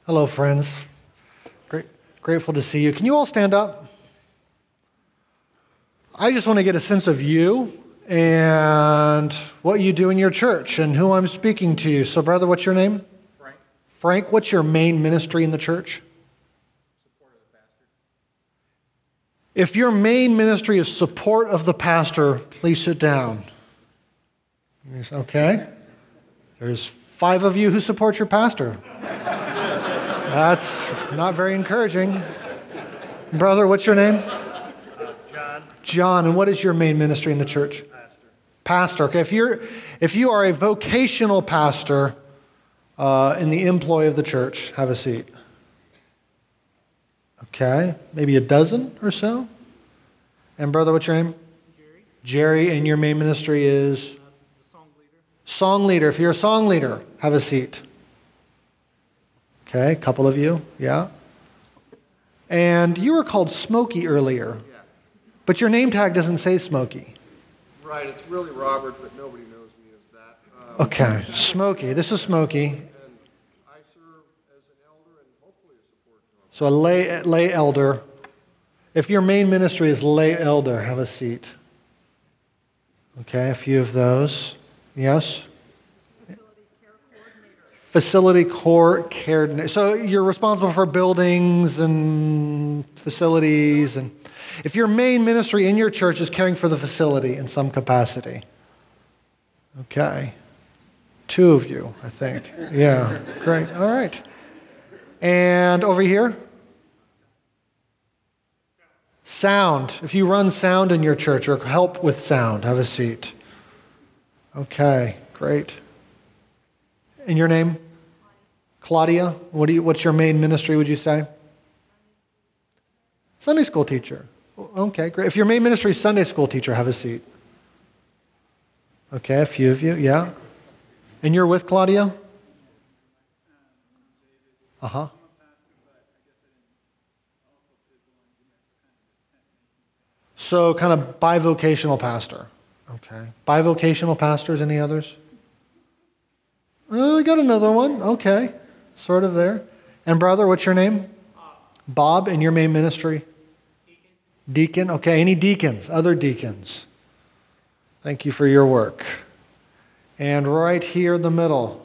Hello, friends. Grateful to see you. Can you all stand up? I just want to get a sense of you and what you do in your church and who I'm speaking to you. So, brother, what's your name? Frank. Frank, what's your main ministry in the church? Support of the pastor. If your main ministry is support of the pastor, please sit down. Okay. There's 5 of you who support your pastor. That's not very encouraging. Brother, what's your name? John. John, and what is your main ministry in the church? Pastor. Okay, if you are a vocational pastor in the employ of the church, have a seat. Okay, maybe a dozen or so. And brother, what's your name? Jerry. Jerry, and your main ministry is? The song leader. Song leader. If you're a song leader, have a seat. Okay, a couple of you, yeah. And you were called Smokey earlier, Yeah, but your name tag doesn't say Smokey. right. It's really Robert, but nobody knows me as that. Okay, Smokey. This is Smokey. And I serve as an elder and hopefully a support to So a lay elder. If your main ministry is lay elder, have a seat. Okay, a few of those. Yes? Facility coordinator. So you're responsible for buildings and facilities. And if your main ministry in your church is caring for the facility in some capacity. Okay. 2 of you, I think. Yeah, great. All right. And over here? Sound. If you run sound in your church or help with sound, have a seat. Okay, great. And your name? Claudia. What's your main ministry, would you say? Sunday school teacher. Okay, great. If your main ministry is Sunday school teacher, have a seat. Okay, a few of you, yeah. And you're with Claudia? Uh-huh. So kind of bivocational pastor. Okay. Bivocational pastors, any others? Oh, I got another one. Okay. Sort of there. And brother, what's your name? Bob, and your main ministry? Deacon. Okay. Any deacons? Other deacons? Thank you for your work. And right here in the middle.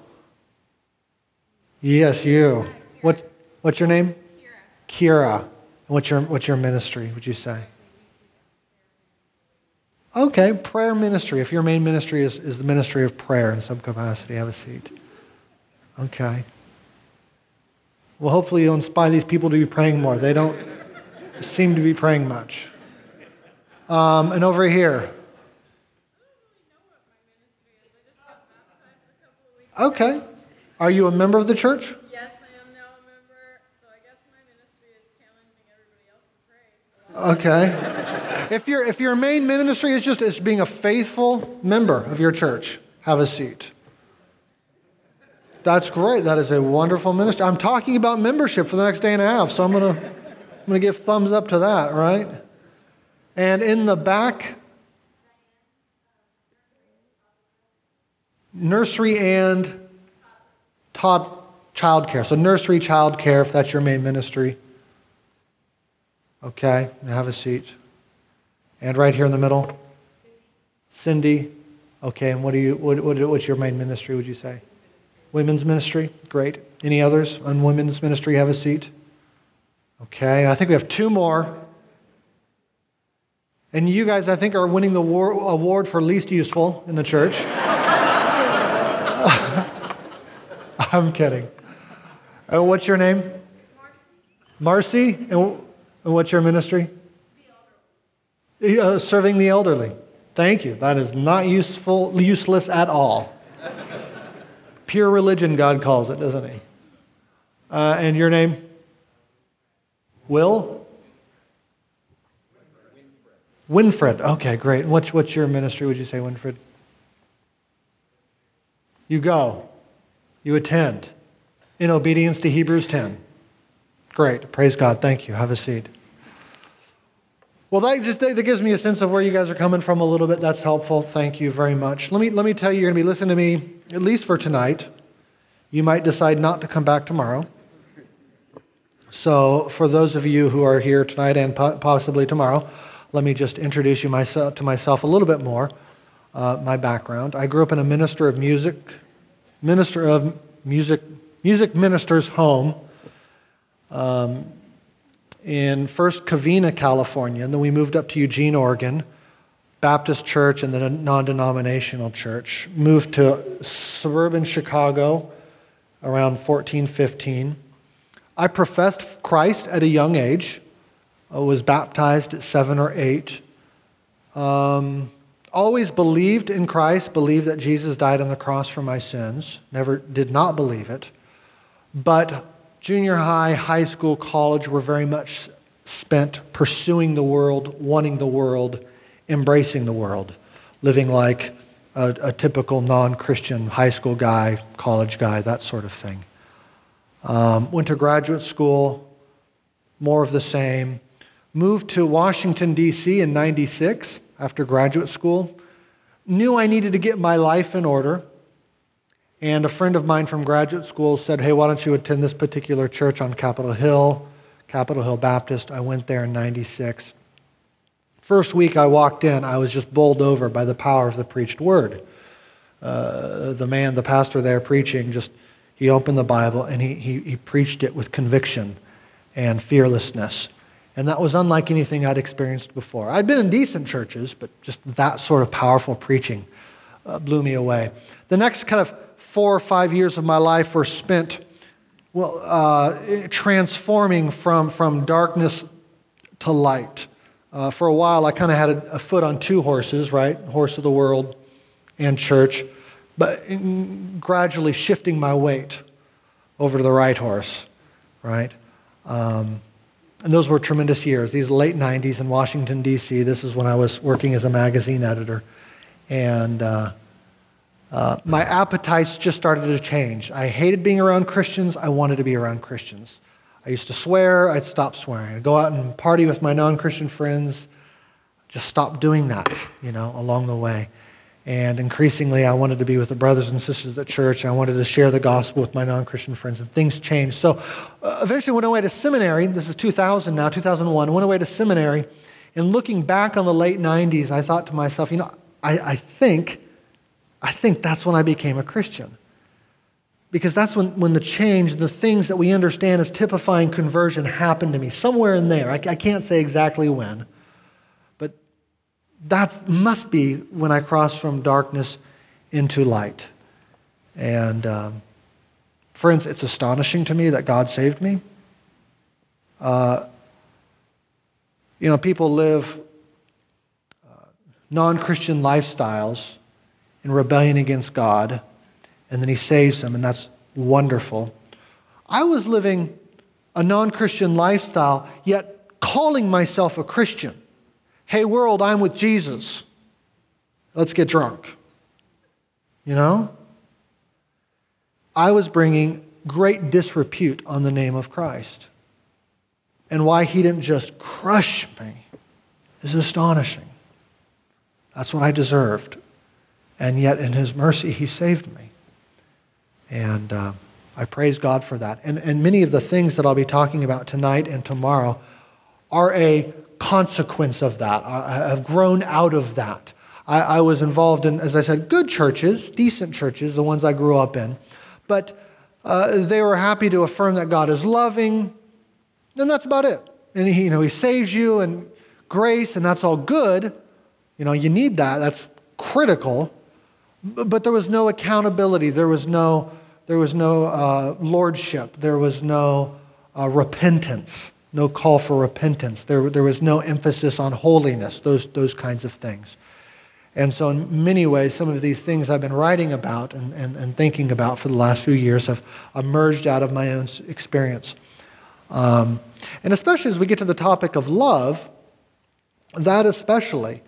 Yes, you. What's your name? Kira. And what's your ministry, would you say? Okay, prayer ministry. If your main ministry is the ministry of prayer in some capacity, have a seat. Okay. Well, hopefully you'll inspire these people to be praying more. They don't seem to be praying much. And over here. Okay. Are you a member of the church? Yes, I am now a member, so I guess my ministry is challenging everybody else to pray. Okay. If your main ministry is just being a faithful member of your church, have a seat. That's great. That is a wonderful ministry. I'm talking about membership for the next day and a half, so I'm gonna give thumbs up to that, right? And in the back, nursery and child care. So nursery, child care, if that's your main ministry. Okay, have a seat. And right here in the middle, Cindy. Okay, and what's your main ministry, would you say? Women's ministry, great. Any others on women's ministry? Have a seat. Okay, I think we have 2 more. And you guys, I think, are winning the award for least useful in the church. I'm kidding. What's your name? Marcy. And what's your ministry? Serving the elderly. Thank you. That is not useless at all. Pure religion, God calls it, doesn't he? And your name? Will? Winfred. Okay, great. What's your ministry, would you say, Winfred? You go. You attend. In obedience to Hebrews 10. Great. Praise God. Thank you. Have a seat. Well, that gives me a sense of where you guys are coming from a little bit. That's helpful. Thank you very much. Let me tell you, you're going to be listening to me, at least for tonight. You might decide not to come back tomorrow. So for those of you who are here tonight and possibly tomorrow, let me just introduce you to myself a little bit more, my background. I grew up in a music minister's home in first Covina, California, and then we moved up to Eugene, Oregon, Baptist church and then a non-denominational church. Moved to suburban Chicago around 14, 15. I professed Christ at a young age. I was baptized at 7 or 8. Always believed in Christ, believed that Jesus died on the cross for my sins. Never did not believe it. But junior high, high school, college were very much spent pursuing the world, wanting the world, embracing the world, living like a typical non-Christian high school guy, college guy, that sort of thing. Went to graduate school, more of the same. Moved to Washington, D.C. in 96 after graduate school. Knew I needed to get my life in order. And a friend of mine from graduate school said, hey, why don't you attend this particular church on Capitol Hill Baptist. I went there in 96. First week I walked in, I was just bowled over by the power of the preached word. The pastor there preaching, he opened the Bible and he preached it with conviction and fearlessness. And that was unlike anything I'd experienced before. I'd been in decent churches, but just that sort of powerful preaching blew me away. The next kind of 4 or 5 years of my life were spent transforming from darkness to light. For a while, I kind of had a foot on 2 horses, right? Horse of the world and church, but gradually shifting my weight over to the right horse, right? And those were tremendous years. These late 90s in Washington, D.C. This is when I was working as a magazine editor. And my appetites just started to change. I hated being around Christians. I wanted to be around Christians. I used to swear. I'd stop swearing. I'd go out and party with my non-Christian friends. Just stop doing that, along the way. And increasingly, I wanted to be with the brothers and sisters at church. I wanted to share the gospel with my non-Christian friends, and things changed. So eventually went away to seminary. This is 2000 now, 2001. I went away to seminary. And looking back on the late 90s, I thought to myself, I think that's when I became a Christian. Because that's when the change, the things that we understand as typifying conversion happened to me. Somewhere in there. I can't say exactly when. But that must be when I crossed from darkness into light. And friends, it's astonishing to me that God saved me. People live non-Christian lifestyles in rebellion against God, and then He saves them, and that's wonderful. I was living a non-Christian lifestyle, yet calling myself a Christian. Hey, world, I'm with Jesus. Let's get drunk. I was bringing great disrepute on the name of Christ. And why He didn't just crush me is astonishing. That's what I deserved. And yet in His mercy, He saved me. And I praise God for that. And many of the things that I'll be talking about tonight and tomorrow are a consequence of that. I have grown out of that. I was involved in, as I said, good churches, decent churches, the ones I grew up in. But they were happy to affirm that God is loving, and that's about it. And He saves you and grace, and that's all good. You need that. That's critical. But there was no accountability. There was no lordship. There was no repentance. No call for repentance. There was no emphasis on holiness. Those kinds of things. And so in many ways, some of these things I've been writing about and thinking about for the last few years have emerged out of my own experience. And especially as we get to the topic of love, that especially,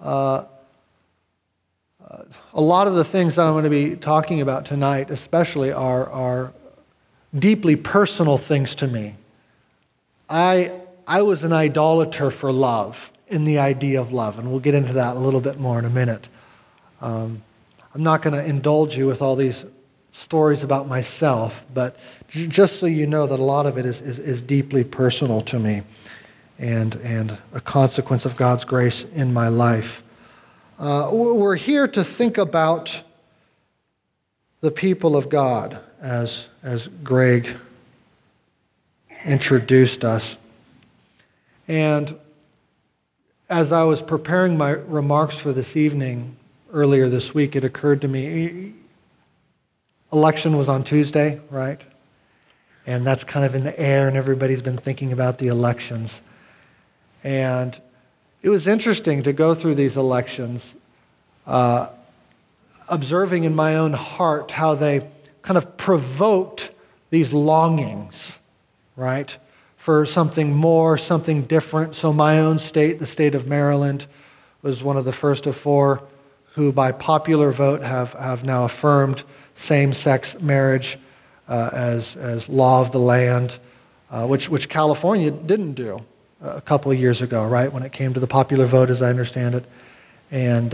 a lot of the things that I'm going to be talking about tonight especially are deeply personal things to me. I was an idolater for love, in the idea of love, and we'll get into that a little bit more in a minute. I'm not going to indulge you with all these stories about myself, but just so you know that a lot of it is deeply personal to me and a consequence of God's grace in my life. We're here to think about the people of God as Greg introduced us. And as I was preparing my remarks for this evening, earlier this week, it occurred to me, election was on Tuesday, right? And that's kind of in the air, and everybody's been thinking about the elections. And it was interesting to go through these elections, observing in my own heart how they kind of provoked these longings, right, for something more, something different. So my own state, the state of Maryland, was one of the first of four who by popular vote have now affirmed same-sex marriage as law of the land, which California didn't do a couple of years ago, right, when it came to the popular vote, as I understand it. And,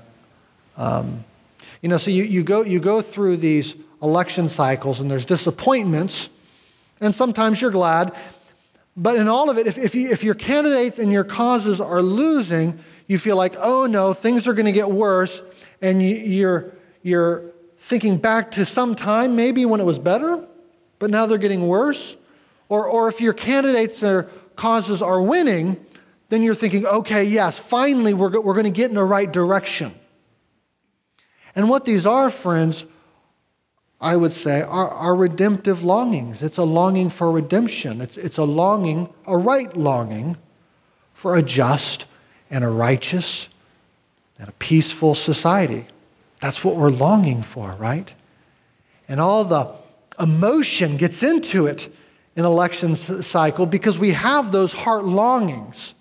so you go through these election cycles, and there's disappointments, and sometimes you're glad. But in all of it, if your candidates and your causes are losing, you feel like, oh no, things are going to get worse, and you're thinking back to some time maybe when it was better, but now they're getting worse. Or if your candidates or causes are winning, then you're thinking, okay, yes, finally we're going to get in the right direction. And what these are, friends, I would say, are redemptive longings. It's a longing for redemption. It's a longing, a right longing for a just and a righteous and a peaceful society. That's what we're longing for, right? And all the emotion gets into it in election cycle because we have those heart longings.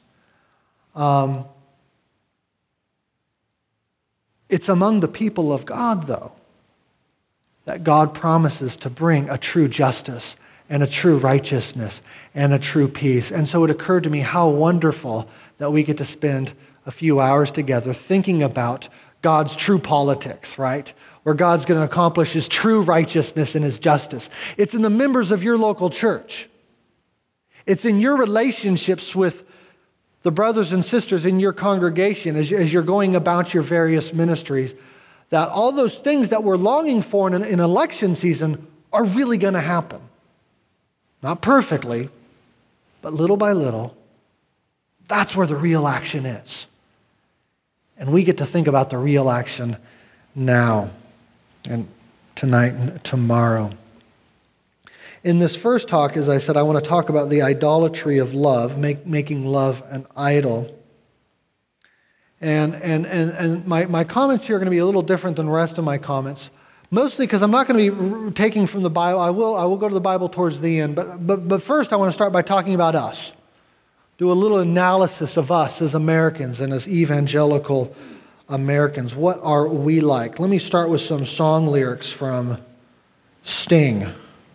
It's among the people of God, though, that God promises to bring a true justice and a true righteousness and a true peace. And so it occurred to me how wonderful that we get to spend a few hours together thinking about God's true politics, right? Where God's going to accomplish His true righteousness and His justice. It's in the members of your local church. It's in your relationships with the brothers and sisters in your congregation as you're going about your various ministries, that all those things that we're longing for in election season are really going to happen. Not perfectly, but little by little. That's where the real action is. And we get to think about the real action now and tonight and tomorrow. In this first talk, as I said, I want to talk about the idolatry of love, making love an idol. And my comments here are going to be a little different than the rest of my comments, mostly because I'm not going to be taking from the Bible. I will go to the Bible towards the end, but first I want to start by talking about us. Do a little analysis of us as Americans and as evangelical Americans. What are we like? Let me start with some song lyrics from Sting.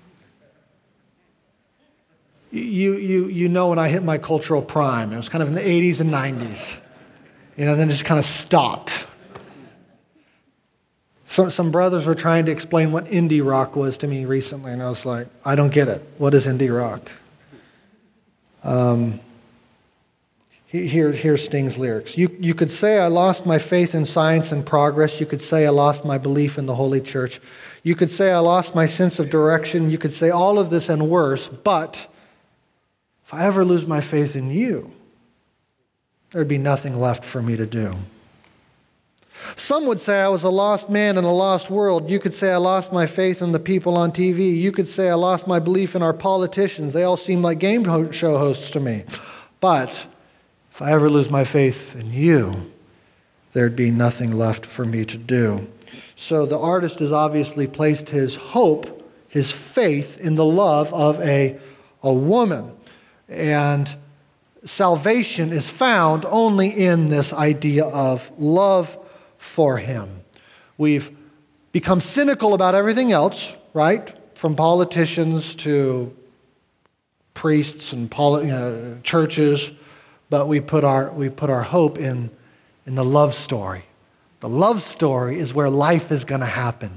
You know when I hit my cultural prime. It was kind of in the 80s and 90s. Then it just kind of stopped. So, some brothers were trying to explain what indie rock was to me recently, and I was like, I don't get it. What is indie rock? Here's Sting's lyrics. You could say I lost my faith in science and progress. You could say I lost my belief in the Holy Church. You could say I lost my sense of direction. You could say all of this and worse, but if I ever lose my faith in you, there'd be nothing left for me to do. Some would say I was a lost man in a lost world. You could say I lost my faith in the people on TV. You could say I lost my belief in our politicians. They all seem like game show hosts to me. But if I ever lose my faith in you, there'd be nothing left for me to do. So the artist has obviously placed his hope, his faith in the love of a woman. And salvation is found only in this idea of love for him. We've become cynical about everything else, right? From politicians to priests and churches, but we put our hope in the love story. The love story is where life is going to happen.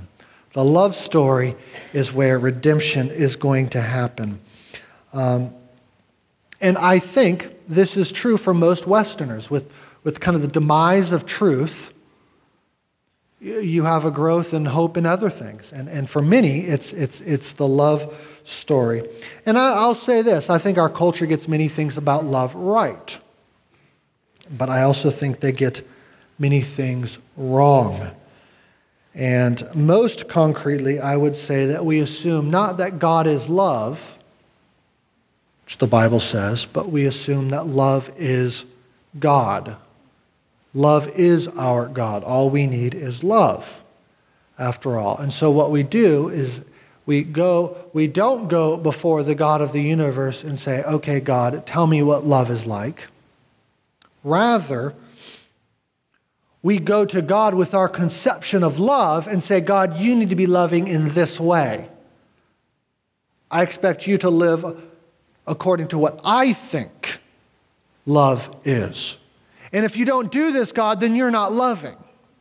The love story is where redemption is going to happen. And I think this is true for most Westerners. With kind of the demise of truth, you have a growth and hope in other things. And for many, it's the love story. And I'll say this, I think our culture gets many things about love right. But I also think they get many things wrong. And most concretely, I would say that we assume not that God is love, which the Bible says, but we assume that love is God. Love is our God. All we need is love, after all. And so what we do is we don't go before the God of the universe and say, okay, God, tell me what love is like. Rather, we go to God with our conception of love and say, God, you need to be loving in this way. I expect you to live according to what I think love is. And if you don't do this, God, then you're not loving.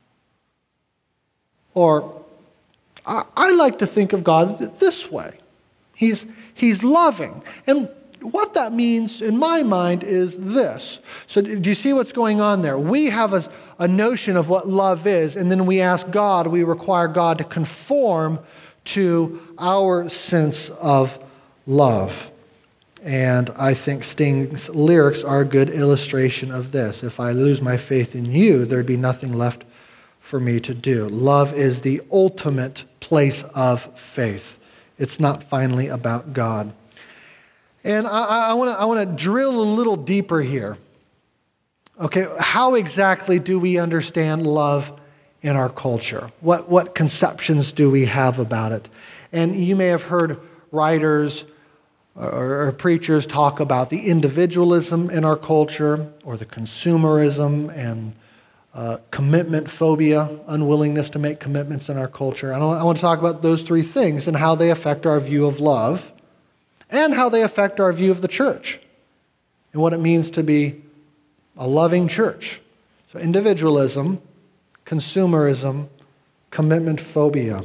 Or I like to think of God this way. He's loving. And what that means in my mind is this. So do you see what's going on there? We have a notion of what love is, and then we ask God, we require God to conform to our sense of love. And I think Sting's lyrics are a good illustration of this. If I lose my faith in you, there'd be nothing left for me to do. Love is the ultimate place of faith. It's not finally about God. And I want to drill a little deeper here. Okay, how exactly do we understand love in our culture? What conceptions do we have about it? And you may have heard writers or preachers talk about the individualism in our culture, or the consumerism and commitment phobia, unwillingness to make commitments in our culture. I want to talk about those three things and how they affect our view of love, and how they affect our view of the church and what it means to be a loving church. So individualism, consumerism, commitment phobia.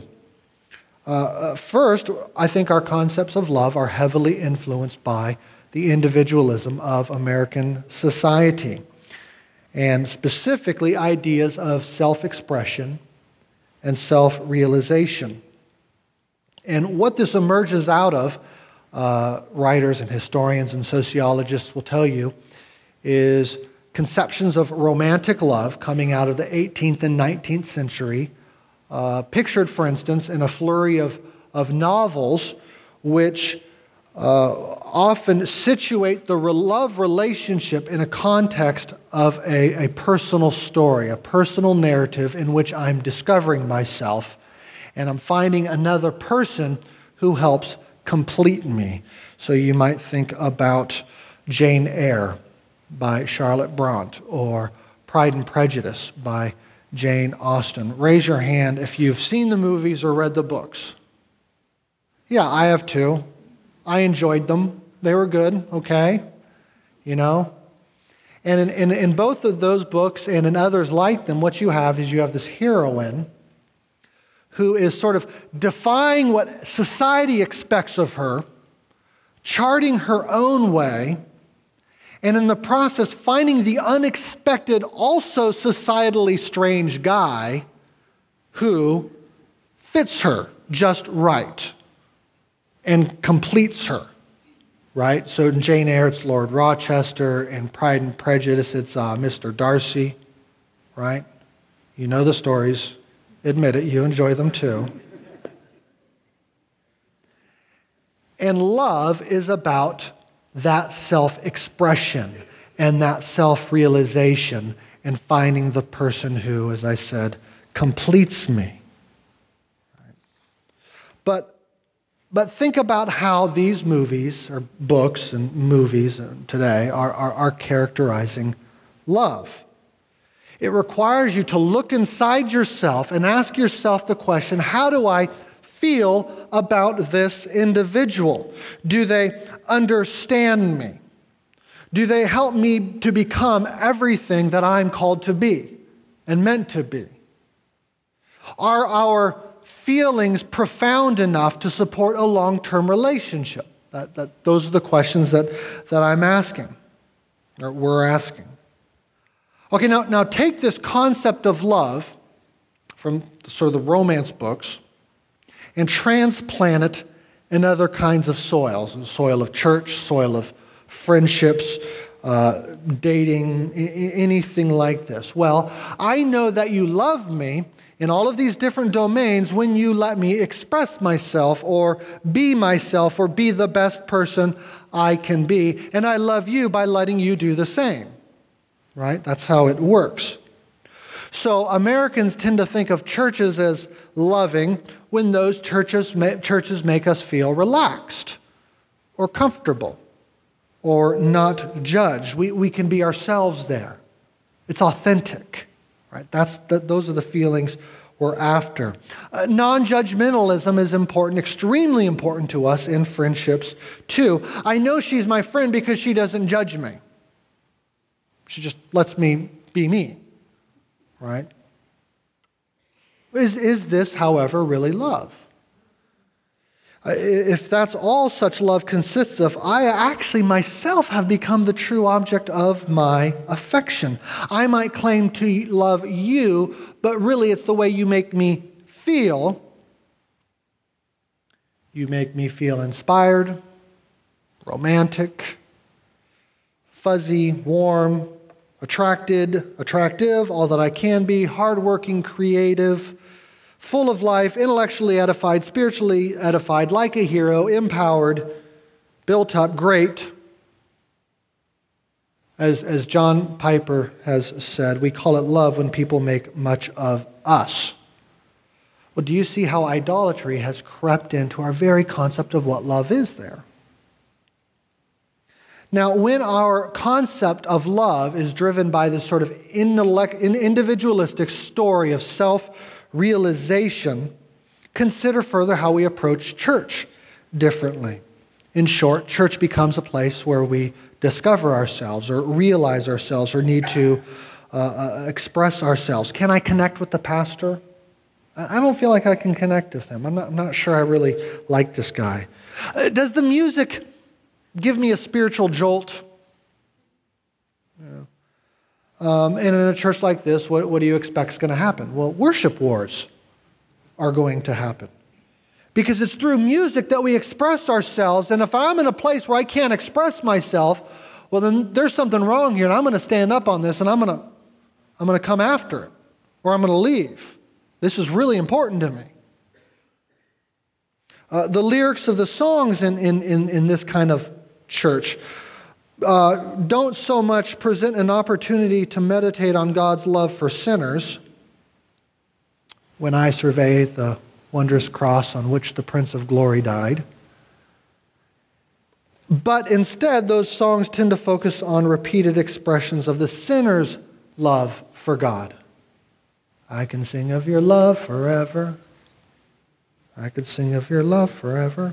First, I think our concepts of love are heavily influenced by the individualism of American society, and specifically ideas of self-expression and self-realization. And what this emerges out of, writers and historians and sociologists will tell you, is conceptions of romantic love coming out of the 18th and 19th century, pictured, for instance, in a flurry of novels which often situate the love relationship in a context of a personal story, a personal narrative in which I'm discovering myself and I'm finding another person who helps complete me. So you might think about Jane Eyre by Charlotte Bronte, or Pride and Prejudice by Jane Austen. Raise your hand if you've seen the movies or read the books. Yeah, I have too. I enjoyed them. They were good, okay? You know? And in both of those books and in others like them, what you have is you have this heroine who is sort of defying what society expects of her, charting her own way, and in the process finding the unexpected, also societally strange guy who fits her just right and completes her, right? So in Jane Eyre, it's Lord Rochester. In Pride and Prejudice, it's Mr. Darcy, right? You know the stories. Admit it, you enjoy them too. And love is about that self-expression and that self-realization and finding the person who, as I said, completes me. But think about how these movies, or books and movies today, are characterizing love. It requires you to look inside yourself and ask yourself the question, how do I feel about this individual? Do they understand me? Do they help me to become everything that I'm called to be and meant to be? Are our feelings profound enough to support a long-term relationship? Those are the questions that I'm asking, or we're asking. Okay, now take this concept of love from sort of the romance books and transplant it in other kinds of soils, the soil of church, soil of friendships, dating, anything like this. Well, I know that you love me in all of these different domains when you let me express myself or be the best person I can be. And I love you by letting you do the same. Right? That's how it works. So Americans tend to think of churches as loving when those churches make us feel relaxed or comfortable or not judged. We can be ourselves there. It's authentic. Right? Those are the feelings we're after. Non-judgmentalism is important, extremely important to us in friendships too. I know she's my friend because she doesn't judge me. She just lets me be me, right? Is this, however, really love? If that's all such love consists of, I actually myself have become the true object of my affection. I might claim to love you, but really it's the way you make me feel. You make me feel inspired, romantic, fuzzy, warm, attractive, all that I can be, hardworking, creative, full of life, intellectually edified, spiritually edified, like a hero, empowered, built up, great. As John Piper has said, we call it love when people make much of us. Well, do you see how idolatry has crept into our very concept of what love is there? Now, when our concept of love is driven by this sort of individualistic story of self-realization, consider further how we approach church differently. In short, church becomes a place where we discover ourselves or realize ourselves or need to express ourselves. Can I connect with the pastor? I don't feel like I can connect with him. I'm not sure I really like this guy. Does the music give me a spiritual jolt? Yeah. And in a church like this, what do you expect is going to happen? Well, worship wars are going to happen. Because it's through music that we express ourselves, and if I'm in a place where I can't express myself, well, then there's something wrong here, and I'm going to stand up on this, and I'm going to come after it, or I'm going to leave. This is really important to me. The lyrics of the songs in this kind of church don't so much present an opportunity to meditate on God's love for sinners. When I survey the wondrous cross on which the Prince of Glory died. But instead, those songs tend to focus on repeated expressions of the sinner's love for God. I can sing of your love forever. I could sing of your love forever.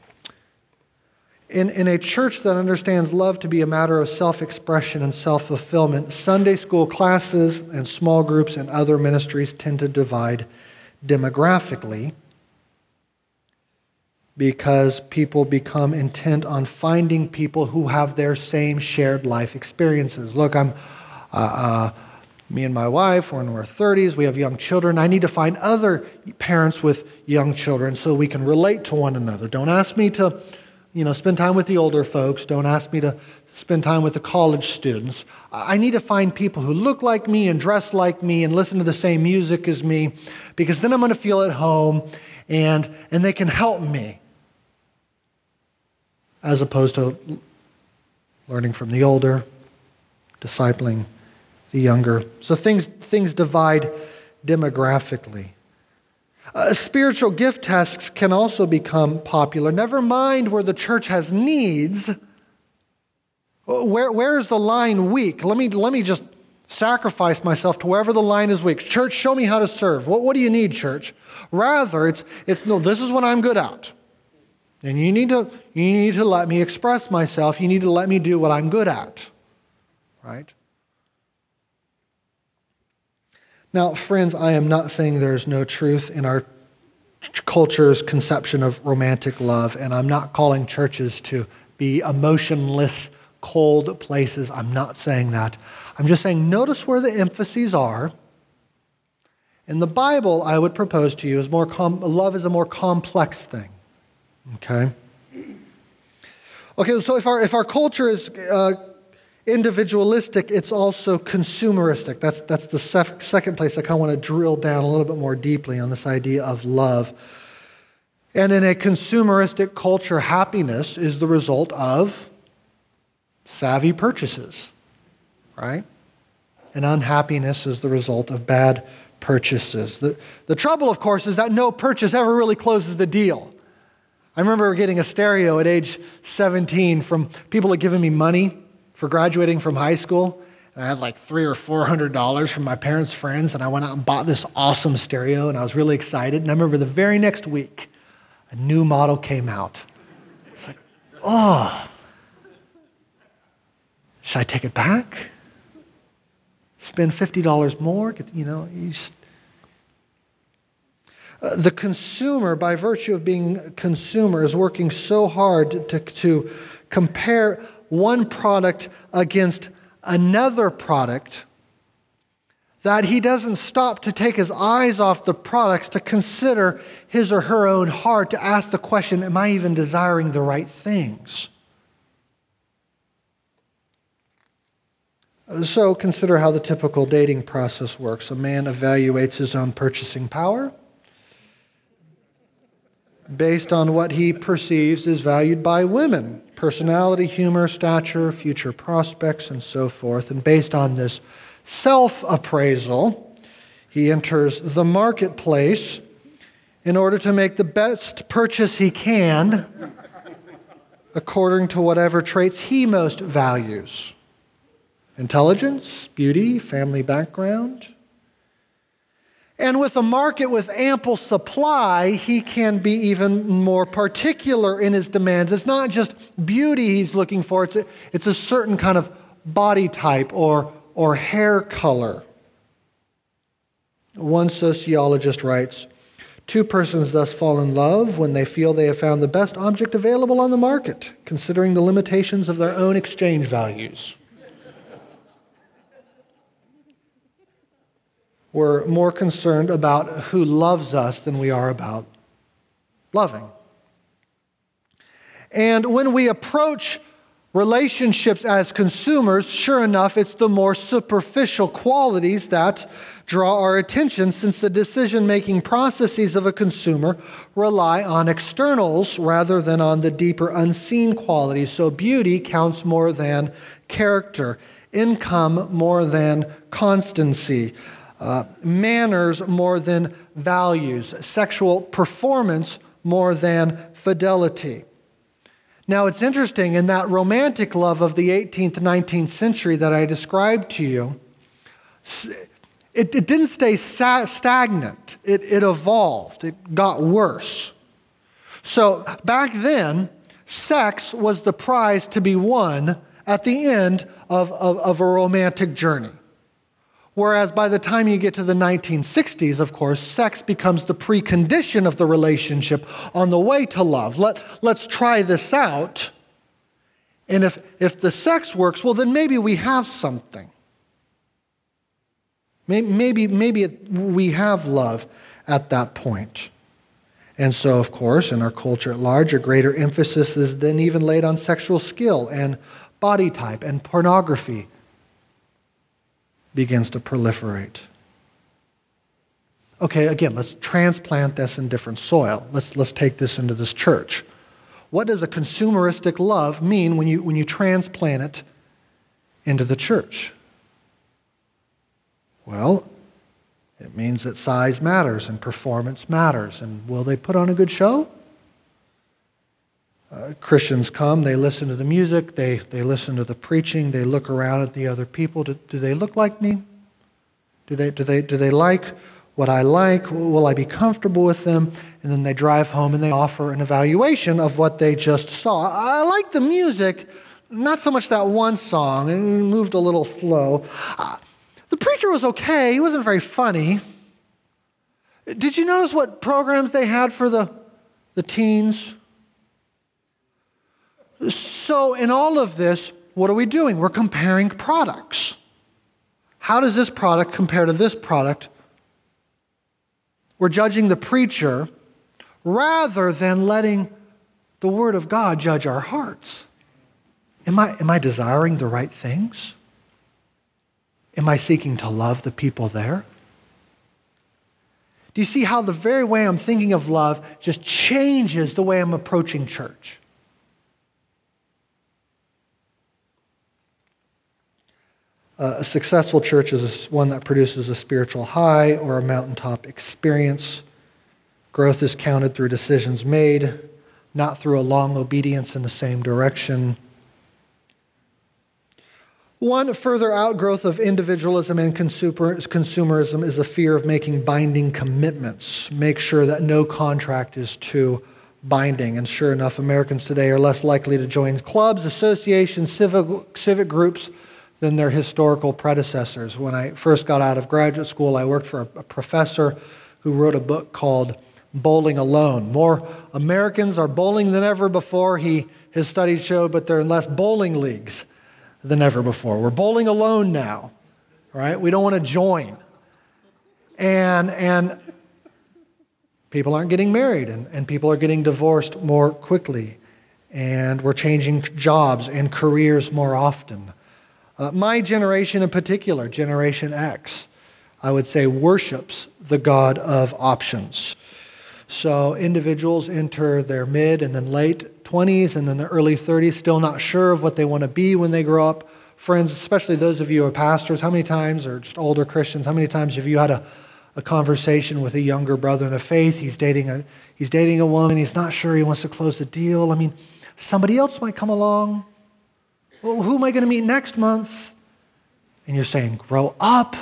In a church that understands love to be a matter of self-expression and self-fulfillment, Sunday school classes and small groups and other ministries tend to divide demographically because people become intent on finding people who have their same shared life experiences. Look, me and my wife, we're in our 30s, we have young children. I need to find other parents with young children so we can relate to one another. Don't ask me to spend time with the older folks. Don't ask me to spend time with the college students. I need to find people who look like me and dress like me and listen to the same music as me, because then I'm going to feel at home and they can help me, as opposed to learning from the older, discipling the younger. So things divide demographically. Spiritual gift tasks can also become popular. Never mind where the church has needs. Where is the line weak? Let me just sacrifice myself to wherever the line is weak. Church, show me how to serve. What do you need, church? Rather, it's no, this is what I'm good at. And you need to let me express myself. You need to let me do what I'm good at. Right? Now, friends, I am not saying there's no truth in our culture's conception of romantic love, and I'm not calling churches to be emotionless, cold places. I'm not saying that. I'm just saying notice where the emphases are. In the Bible, I would propose to you, is love is a more complex thing. Okay? Okay, so if our culture is individualistic, it's also consumeristic. That's the second place I kind of want to drill down a little bit more deeply on this idea of love. And in a consumeristic culture, happiness is the result of savvy purchases, right? And unhappiness is the result of bad purchases. The trouble, of course, is that no purchase ever really closes the deal. I remember getting a stereo at age 17 from people that had given me money for graduating from high school. And I had like $300 or $400 from my parents' friends, and I went out and bought this awesome stereo, and I was really excited. And I remember the very next week, a new model came out. It's like, oh, should I take it back? Spend $50 more? The consumer, by virtue of being a consumer, is working so hard to compare one product against another product that he doesn't stop to take his eyes off the products to consider his or her own heart, to ask the question, am I even desiring the right things? So consider how the typical dating process works. A man evaluates his own purchasing power based on what he perceives is valued by women: personality, humor, stature, future prospects, and so forth. And based on this self-appraisal, he enters the marketplace in order to make the best purchase he can according to whatever traits he most values: intelligence, beauty, family background. And with a market with ample supply, he can be even more particular in his demands. It's not just beauty he's looking for, it's a certain kind of body type or hair color. One sociologist writes, "Two persons thus fall in love when they feel they have found the best object available on the market, considering the limitations of their own exchange values." We're more concerned about who loves us than we are about loving. And when we approach relationships as consumers, sure enough, it's the more superficial qualities that draw our attention, since the decision-making processes of a consumer rely on externals rather than on the deeper unseen qualities. So beauty counts more than character, income more than constancy, manners more than values, sexual performance more than fidelity. Now, it's interesting, in that romantic love of the 18th, 19th century that I described to you, it didn't stay stagnant. It evolved. It got worse. So back then, sex was the prize to be won at the end of a romantic journey. Whereas by the time you get to the 1960s, of course, sex becomes the precondition of the relationship on the way to love. Let's try this out. And if the sex works, well, then maybe we have something. Maybe we have love at that point. And so, of course, in our culture at large, a greater emphasis is then even laid on sexual skill and body type, and pornography begins to proliferate. Okay, again, let's transplant this in different soil. Let's take this into this church. What does a consumeristic love mean when you transplant it into the church? Well, it means that size matters and performance matters. And will they put on a good show? Christians come, they listen to the music, they listen to the preaching, they look around at the other people. Do they look like me? Do they like what I like? Will I be comfortable with them? And then they drive home and they offer an evaluation of what they just saw. I like the music, not so much that one song, and it moved a little slow. The preacher was okay, he wasn't very funny. Did you notice what programs they had for the teens? So in all of this, what are we doing? We're comparing products. How does this product compare to this product? We're judging the preacher rather than letting the Word of God judge our hearts. Am I desiring the right things? Am I seeking to love the people there? Do you see how the very way I'm thinking of love just changes the way I'm approaching church? A successful church is one that produces a spiritual high or a mountaintop experience. Growth is counted through decisions made, not through a long obedience in the same direction. One further outgrowth of individualism and consumerism is a fear of making binding commitments. Make sure that no contract is too binding. And sure enough, Americans today are less likely to join clubs, associations, civic groups than their historical predecessors. When I first got out of graduate school, I worked for a professor who wrote a book called Bowling Alone. More Americans are bowling than ever before, his studies showed, but they're in less bowling leagues than ever before. We're bowling alone now, right? We don't want to join. And people aren't getting married, and people are getting divorced more quickly. And we're changing jobs and careers more often. My generation in particular, Generation X, I would say worships the God of options. So individuals enter their mid and then late 20s and then the early 30s, still not sure of what they want to be when they grow up. Friends, especially those of you who are pastors, how many times, or just older Christians, how many times have you had a conversation with a younger brother in the faith? He's dating a woman, he's not sure he wants to close the deal. I mean, somebody else might come along. Well, who am I going to meet next month? And you're saying, grow up.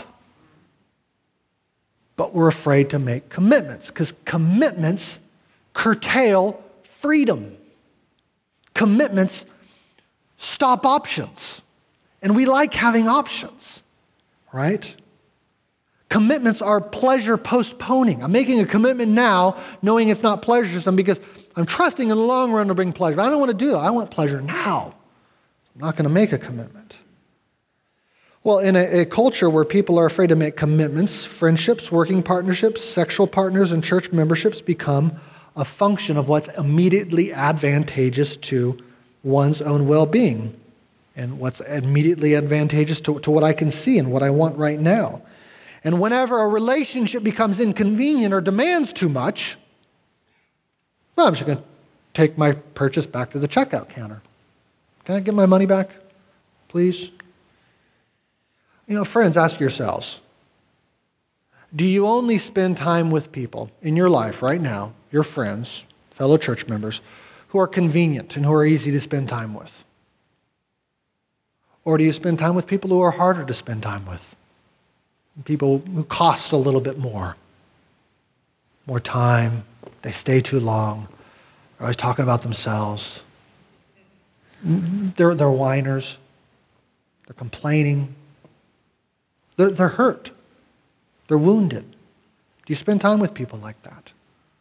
But we're afraid to make commitments because commitments curtail freedom. Commitments stop options. And we like having options, right? Commitments are pleasure postponing. I'm making a commitment now knowing it's not pleasuresome because I'm trusting in the long run to bring pleasure. But I don't want to do that. I want pleasure now. I'm not going to make a commitment. Well, in a culture where people are afraid to make commitments, friendships, working partnerships, sexual partners, and church memberships become a function of what's immediately advantageous to one's own well-being and what's immediately advantageous to what I can see and what I want right now. And whenever a relationship becomes inconvenient or demands too much, well, I'm just going to take my purchase back to the checkout counter. Can I get my money back, please? You know, friends, ask yourselves, do you only spend time with people in your life right now, your friends, fellow church members, who are convenient and who are easy to spend time with? Or do you spend time with people who are harder to spend time with? People who cost a little bit more time, they stay too long, they're always talking about themselves. They're whiners. They're complaining. They're hurt. They're wounded. Do you spend time with people like that?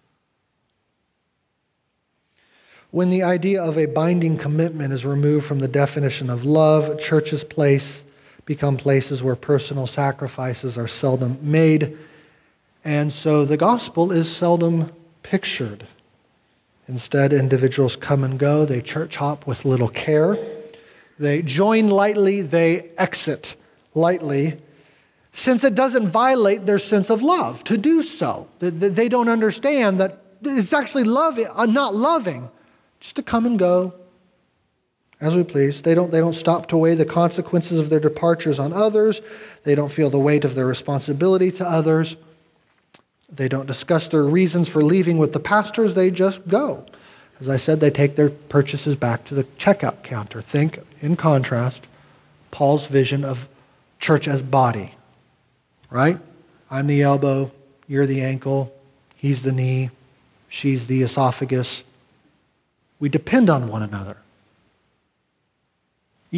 When the idea of a binding commitment is removed from the definition of love, churches become places where personal sacrifices are seldom made, and so the gospel is seldom pictured. Instead, individuals come and go. They church hop with little care. They join lightly. They exit lightly, since it doesn't violate their sense of love to do so. They don't understand that it's actually not loving, just to come and go as we please. They don't stop to weigh the consequences of their departures on others. They don't feel the weight of their responsibility to others. They don't discuss their reasons for leaving with the pastors. They just go. As I said, they take their purchases back to the checkout counter. Think, in contrast, Paul's vision of church as body, right? I'm the elbow, you're the ankle, he's the knee, she's the esophagus. We depend on one another.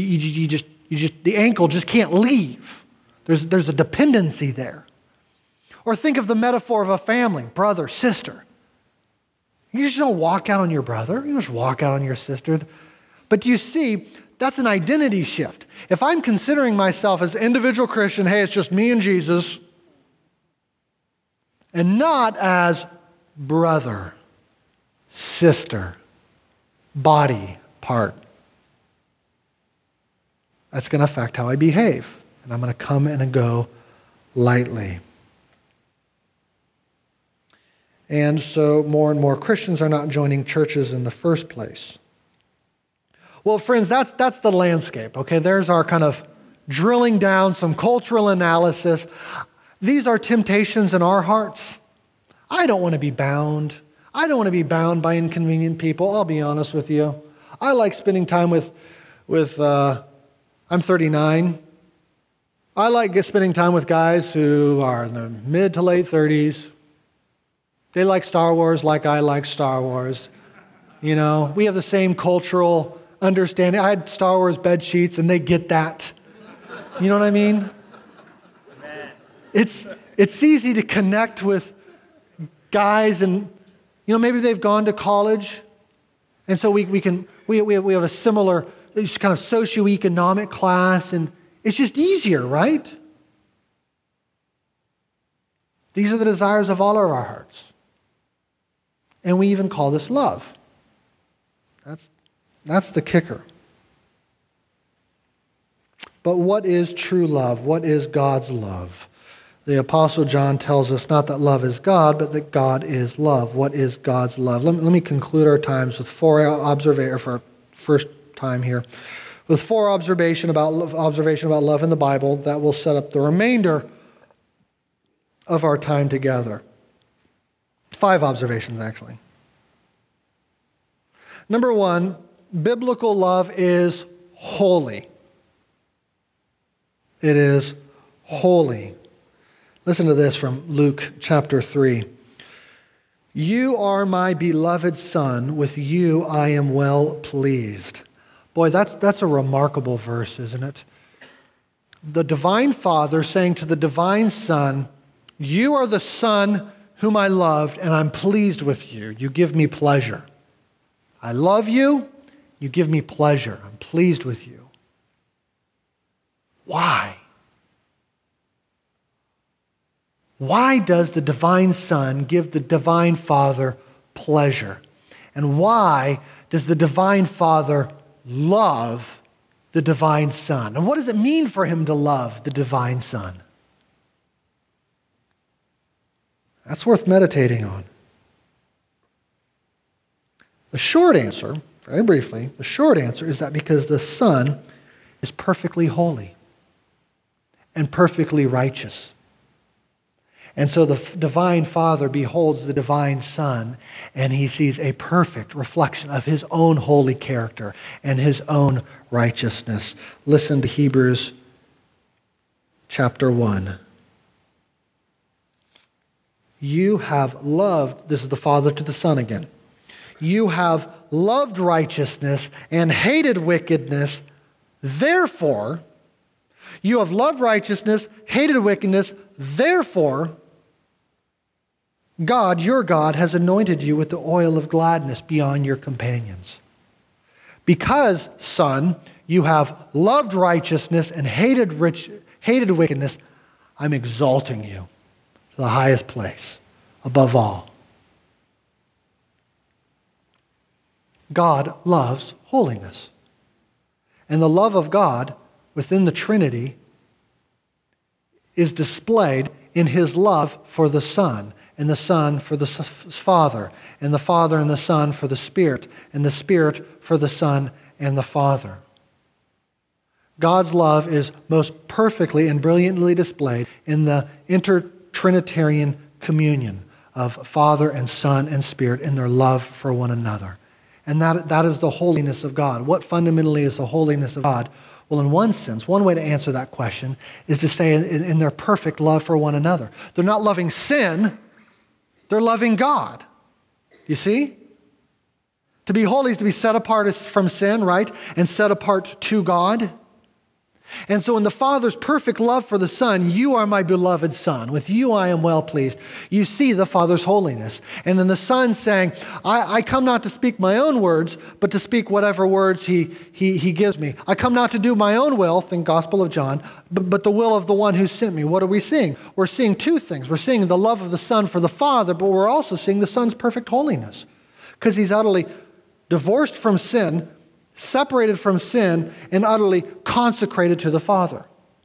The ankle just can't leave. There's a dependency there. Or think of the metaphor of a family, brother, sister. You just don't walk out on your brother. You just walk out on your sister. But you see, that's an identity shift. If I'm considering myself as an individual Christian, hey, it's just me and Jesus, and not as brother, sister, body part, that's going to affect how I behave. And I'm going to come and go lightly. And so more and more Christians are not joining churches in the first place. Well, friends, that's the landscape, okay? There's our kind of drilling down some cultural analysis. These are temptations in our hearts. I don't want to be bound. I don't want to be bound by inconvenient people. I'll be honest with you. I like spending time with I'm 39. I like spending time with guys who are in their mid to late 30s. They like Star Wars like I like Star Wars. You know, we have the same cultural understanding. I had Star Wars bed sheets and they get that. You know what I mean? It's easy to connect with guys and, you know, maybe they've gone to college. And so we have a similar kind of socioeconomic class, and it's just easier, right? These are the desires of all of our hearts. And we even call this love. That's the kicker. But what is true love? What is God's love? The Apostle John tells us not that love is God, but that God is love. What is God's love? Let me conclude our times with four observations for first time here. With four observation about love in the Bible that will set up the remainder of our time together. 5 observations, actually. Number 1, biblical love is holy. It is holy. Listen to this from Luke chapter 3. You are my beloved Son, with you I am well pleased. Boy, that's a remarkable verse, isn't it? The divine Father saying to the divine Son, you are the Son whom I loved, and I'm pleased with you. You give me pleasure. I love you. You give me pleasure. I'm pleased with you. Why? Why does the divine Son give the divine Father pleasure? And why does the divine Father love the divine Son? And what does it mean for him to love the divine Son? That's worth meditating on. The short answer, very briefly, the short answer is that because the Son is perfectly holy and perfectly righteous. And so the divine Father beholds the divine Son, and he sees a perfect reflection of his own holy character and his own righteousness. Listen to Hebrews chapter 1. You have loved, this is the Father to the Son again. You have loved righteousness and hated wickedness. Therefore, you have loved righteousness, hated wickedness. Therefore, God, your God, has anointed you with the oil of gladness beyond your companions. Because, Son, you have loved righteousness and hated wickedness, I'm exalting you to the highest place, above all. God loves holiness. And the love of God within the Trinity is displayed in his love for the Son, and the Son for the Father, and the Father and the Son for the Spirit, and the Spirit for the Son and the Father. God's love is most perfectly and brilliantly displayed in the intertrinitarian communion of Father and Son and Spirit in their love for one another. And that is the holiness of God. What fundamentally is the holiness of God? Well, in one sense, one way to answer that question is to say in their perfect love for one another. They're not loving sin, they're loving God. You see? To be holy is to be set apart from sin, right? And set apart to God. And so in the Father's perfect love for the Son, you are my beloved Son. With you I am well pleased. You see the Father's holiness. And then the Son saying, I come not to speak my own words, but to speak whatever words he gives me. I come not to do my own will, think Gospel of John, but the will of the one who sent me. What are we seeing? We're seeing two things. We're seeing the love of the Son for the Father, but we're also seeing the Son's perfect holiness. Because he's utterly divorced from sin, separated from sin, and utterly consecrated to the Father.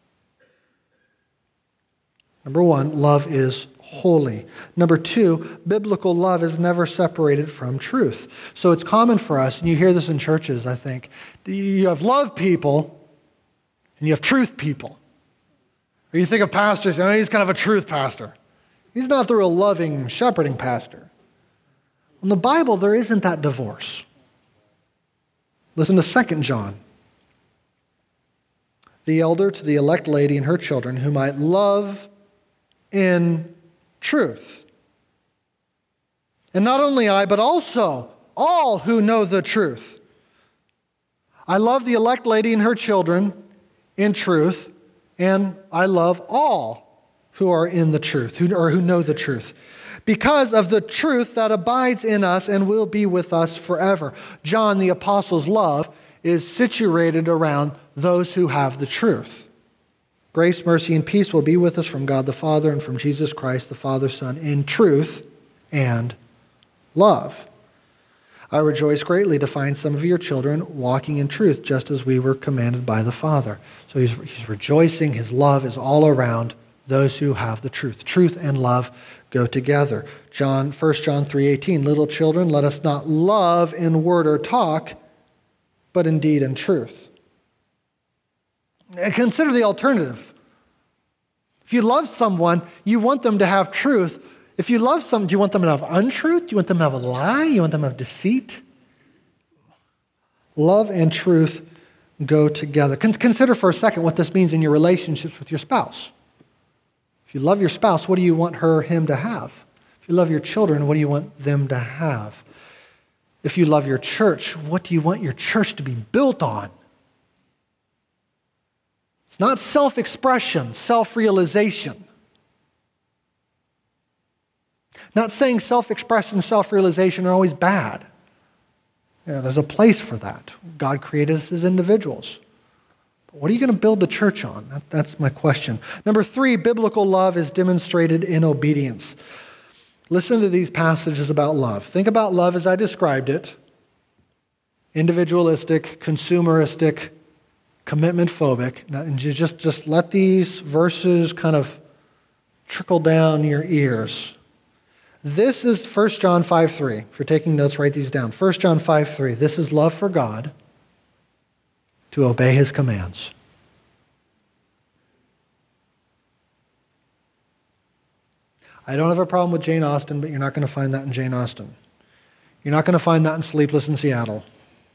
Number one, love is holy. Number two, biblical love is never separated from truth. So it's common for us, and you hear this in churches, I think, you have love people and you have truth people. Or you think of pastors, he's kind of a truth pastor. He's not the real loving, shepherding pastor. In the Bible, there isn't that divorce. Listen to 2 John. The elder to the elect lady and her children, whom I love in truth. And not only I, but also all who know the truth. I love the elect lady and her children in truth, and I love all who are in the truth, who know the truth, because of the truth that abides in us and will be with us forever. John, the apostle's love, is situated around those who have the truth. Grace, mercy, and peace will be with us from God the Father and from Jesus Christ, the Father, Son, in truth and love. I rejoice greatly to find some of your children walking in truth, just as we were commanded by the Father. So he's rejoicing. His love is all around those who have the truth. Truth and love go together. 1 John 3:18, little children, let us not love in word or talk, but in deed and truth. And consider the alternative. If you love someone, you want them to have truth. If you love someone, do you want them to have untruth? Do you want them to have a lie? You want them to have deceit? Love and truth go together. Consider for a second what this means in your relationships with your spouse. If you love your spouse, what do you want her or him to have? If you love your children, what do you want them to have? If you love your church, what do you want your church to be built on? It's not self-expression, self-realization. Not saying self-expression, self-realization are always bad. There's a place for that. God created us as individuals. What are you going to build the church on? That's my question. Number 3, biblical love is demonstrated in obedience. Listen to these passages about love. Think about love as I described it. Individualistic, consumeristic, commitment phobic. And you just let these verses kind of trickle down your ears. This is 1 John 5:3. If you're taking notes, write these down. 1 John 5:3. This is love for God, to obey his commands. I don't have a problem with Jane Austen, but you're not going to find that in Jane Austen. You're not going to find that in Sleepless in Seattle.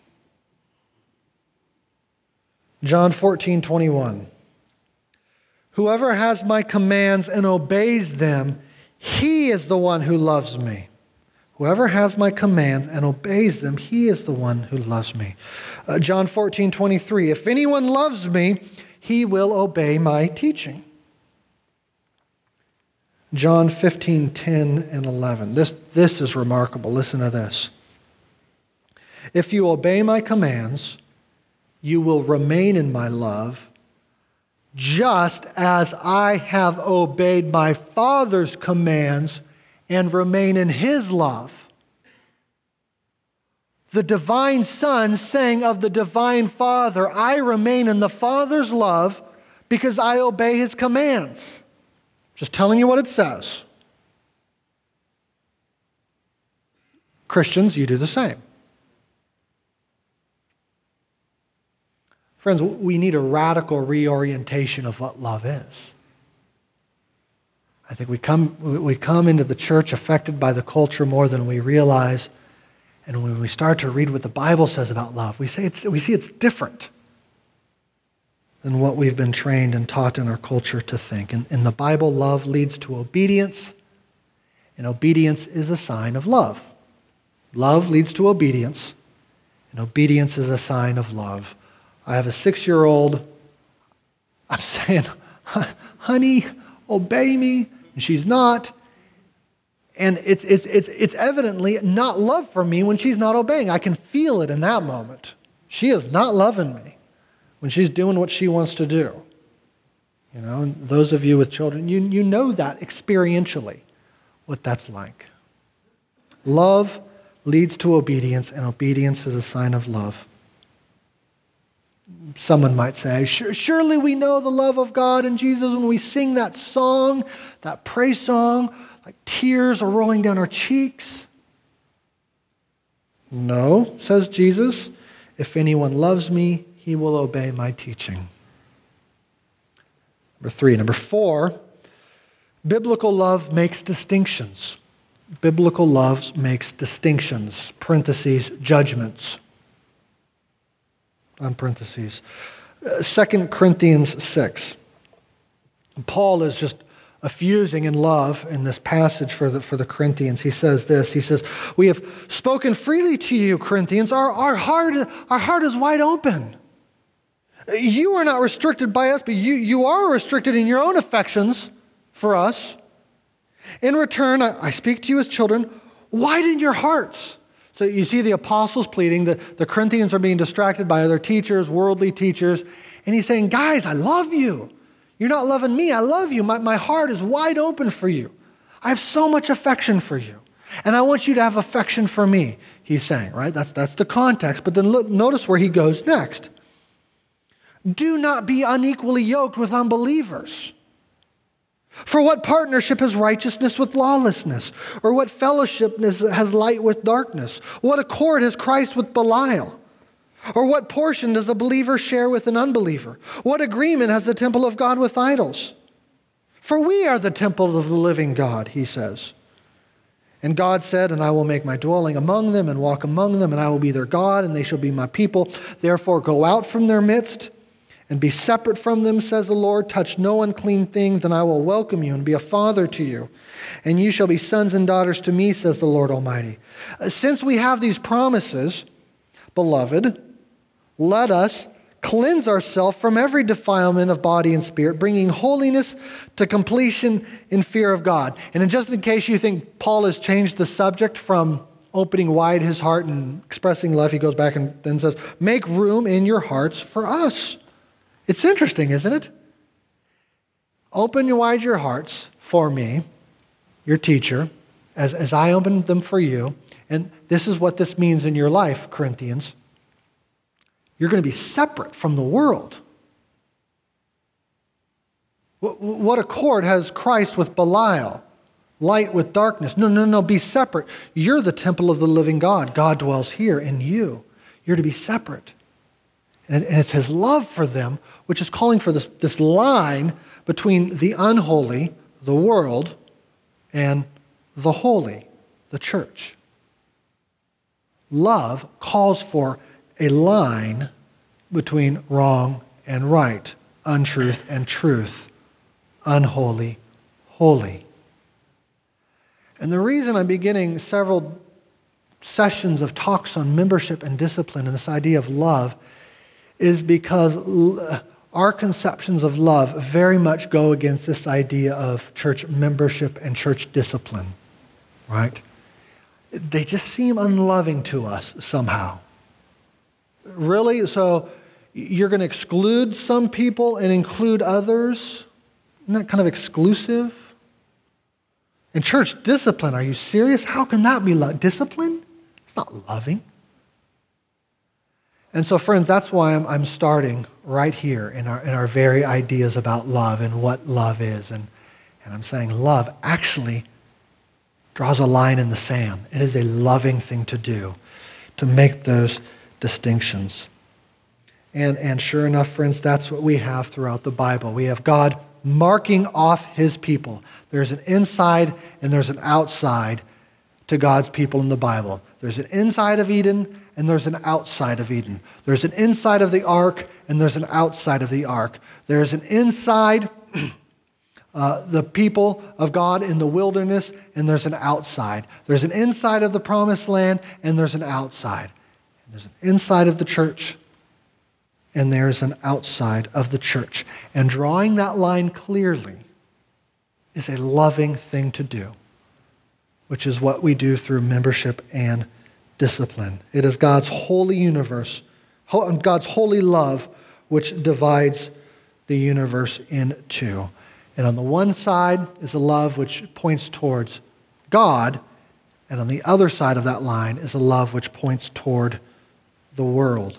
John 14:21. Whoever has my commands and obeys them, he is the one who loves me. Whoever has my commands and obeys them, he is the one who loves me. John 14:23. If anyone loves me, he will obey my teaching. John 15:10 and 11. This is remarkable. Listen to this. If you obey my commands, you will remain in my love, just as I have obeyed my Father's commands and remain in his love. The divine Son saying of the divine Father, I remain in the Father's love because I obey his commands. Just telling you what it says. Christians, you do the same. Friends, we need a radical reorientation of what love is. I think we come into the church affected by the culture more than we realize. And when we start to read what the Bible says about love, we see it's different than what we've been trained and taught in our culture to think. In the Bible, love leads to obedience, and obedience is a sign of love. Love leads to obedience, and obedience is a sign of love. I have a 6-year-old. I'm saying, honey, obey me. And she's not. And it's evidently not love for me when she's not obeying. I can feel it in that moment. She is not loving me when she's doing what she wants to do. You know, and those of you with children, you know that experientially, what that's like. Love leads to obedience, and obedience is a sign of love. Someone might say, surely we know the love of God and Jesus when we sing that song, that praise song, like tears are rolling down our cheeks. No, says Jesus, if anyone loves me, he will obey my teaching. Number 4, biblical love makes distinctions. Biblical love makes distinctions, parentheses, judgments, on parentheses. 2 Corinthians 6. Paul is just effusing in love in this passage for the Corinthians. He says this, he says, we have spoken freely to you, Corinthians. Our heart is wide open. You are not restricted by us, but you are restricted in your own affections for us. In return, I speak to you as children, widen your hearts. So you see the apostles pleading, the Corinthians are being distracted by other teachers, worldly teachers, and he's saying, guys, I love you. You're not loving me, I love you. My heart is wide open for you. I have so much affection for you. And I want you to have affection for me, he's saying, right? That's the context. But then notice where he goes next. Do not be unequally yoked with unbelievers. For what partnership has righteousness with lawlessness? Or what fellowship has light with darkness? What accord has Christ with Belial? Or what portion does a believer share with an unbeliever? What agreement has the temple of God with idols? For we are the temple of the living God, he says. And God said, and I will make my dwelling among them and walk among them, and I will be their God, and they shall be my people. Therefore go out from their midst and be separate from them, says the Lord. Touch no unclean thing, then I will welcome you and be a father to you. And you shall be sons and daughters to me, says the Lord Almighty. Since we have these promises, beloved, let us cleanse ourselves from every defilement of body and spirit, bringing holiness to completion in fear of God. And just in case you think Paul has changed the subject from opening wide his heart and expressing love, he goes back and then says, make room in your hearts for us. It's interesting, isn't it? Open wide your hearts for me, your teacher, as I opened them for you. And this is what this means in your life, Corinthians. You're going to be separate from the world. What accord has Christ with Belial? Light with darkness? No, be separate. You're the temple of the living God. God dwells here in you. You're to be separate. And it's his love for them, which is calling for this line between the unholy, the world, and the holy, the church. Love calls for a line between wrong and right, untruth and truth, unholy, holy. And the reason I'm beginning several sessions of talks on membership and discipline and this idea of love is because our conceptions of love very much go against this idea of church membership and church discipline, right? They just seem unloving to us somehow. Really? So you're going to exclude some people and include others? Isn't that kind of exclusive? And church discipline, are you serious? How can that be discipline? It's not loving. And so, friends, that's why I'm starting right here in our very ideas about love and what love is. And I'm saying love actually draws a line in the sand. It is a loving thing to do, to make those distinctions. And sure enough, friends, that's what we have throughout the Bible. We have God marking off his people. There's an inside and there's an outside to God's people in the Bible. There's an inside of Eden and there's an outside of Eden. There's an inside of the ark and there's an outside of the ark. There's an inside the people of God in the wilderness, and there's an outside. There's an inside of the promised land, and there's an outside. And there's an inside of the church, and there's an outside of the church. And drawing that line clearly is a loving thing to do, which is what we do through membership and discipline. It is God's holy universe, God's holy love, which divides the universe in two. And on the one side is a love which points towards God, and on the other side of that line is a love which points toward the world.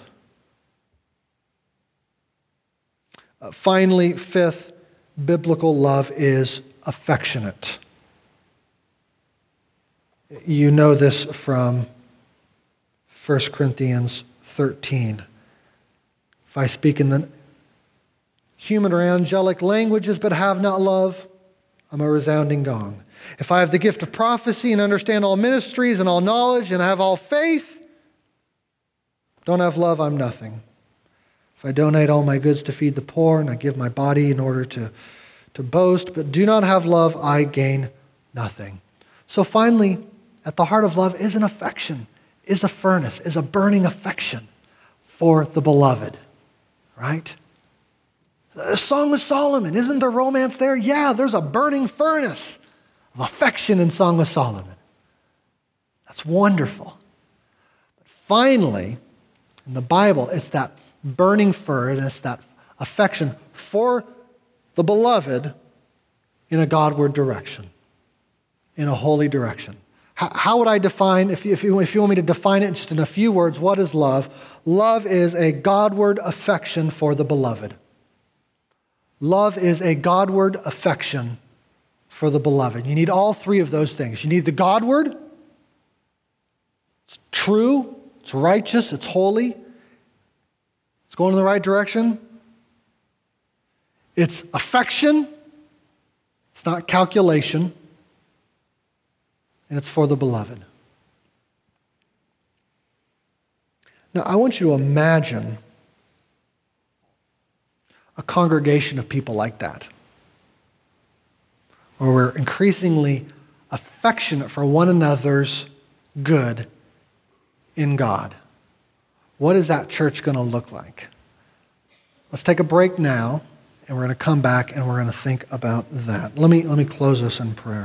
Finally, fifth, biblical love is affectionate. You know this from 1 Corinthians 13. If I speak in the human or angelic languages but have not love, I'm a resounding gong. If I have the gift of prophecy and understand all ministries and all knowledge and have all faith, don't have love, I'm nothing. If I donate all my goods to feed the poor and I give my body in order to boast, but do not have love, I gain nothing. So finally, at the heart of love is an affection, is a furnace, is a burning affection for the beloved, right? The Song of Solomon, isn't there romance there? Yeah, there's a burning furnace of affection in Song of Solomon. That's wonderful. But finally, in the Bible, it's that burning furnace, that affection for the beloved in a Godward direction, in a holy direction. How would I define, if you want me to define it just in a few words, what is love? Love is a Godward affection for the beloved. Love is a Godward affection for the beloved. You need all three of those things. You need the Godward. It's true, it's righteous, it's holy. It's going in the right direction. It's affection. It's not calculation. And it's for the beloved. Now, I want you to imagine a congregation of people like that, where we're increasingly affectionate for one another's good in God. What is that church going to look like? Let's take a break now, and we're going to come back and we're going to think about that. Let me close us in prayer.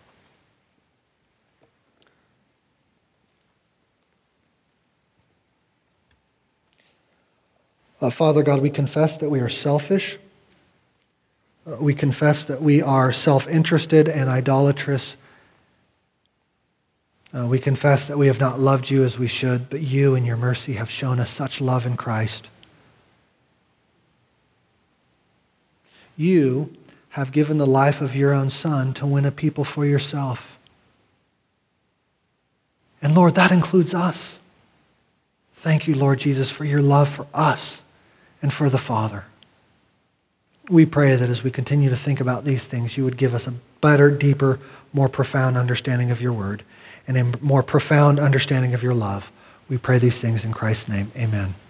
Father God, we confess that we are selfish. We confess that we are self-interested and idolatrous. We confess that we have not loved you as we should, but you in your mercy have shown us such love in Christ. You have given the life of your own Son to win a people for yourself. And Lord, that includes us. Thank you, Lord Jesus, for your love for us and for the Father. We pray that as we continue to think about these things, you would give us a better, deeper, more profound understanding of your word and a more profound understanding of your love. We pray these things in Christ's name. Amen.